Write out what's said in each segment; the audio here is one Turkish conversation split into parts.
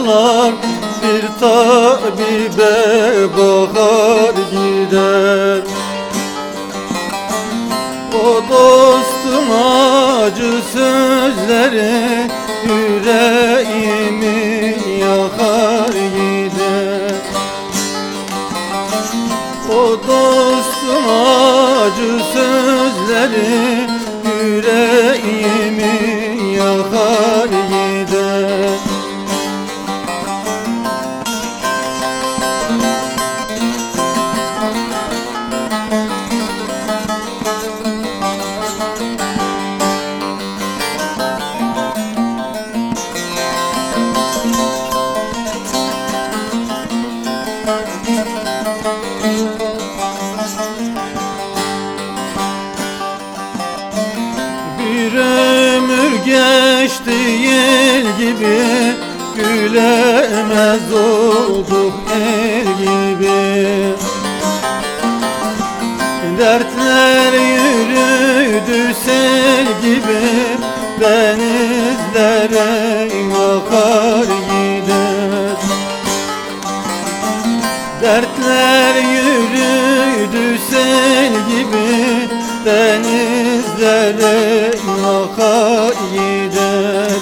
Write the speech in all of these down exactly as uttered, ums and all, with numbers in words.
hastalar bir tabibe bakar gider. O dostun acı sözleri yüreğimi yakar gider. O dostun acı sözleri yüreğimi yakar gider. Bir ömür geçti yel gibi, gülemez olduk el gibi. Dertler yürüdü sel gibi, denizlere akar gider. Dertler yürüdü sel gibi, denizlere akar gider.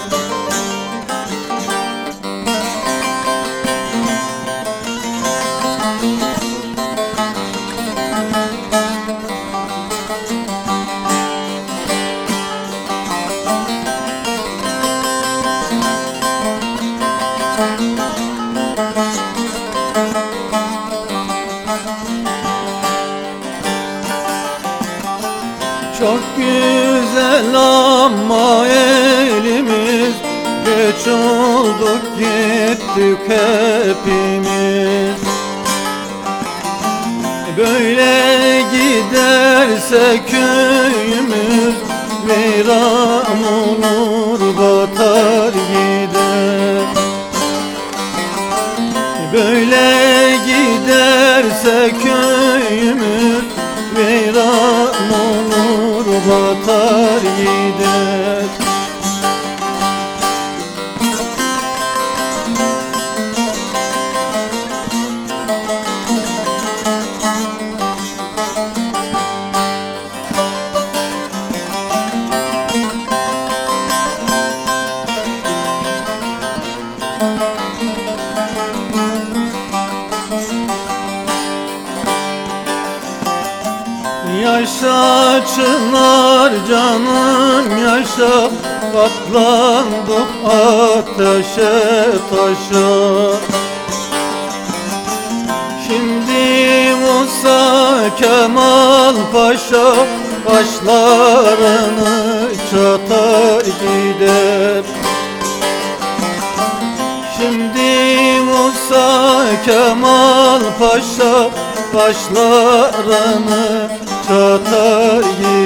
Çok güzel ama elimiz, geç olduk gittik hepimiz. Böyle giderse köyümüz veyran olur, batar gider. Böyle giderse köyümüz veyran olur, batar gider. Yaşa çınar canım yaşa, katlandık ateşe taşa. Şimdi Musa Kemal Paşa kaşlarını çatar gider. Şimdi Musa Kemal Paşa kaşlarını çatar gider.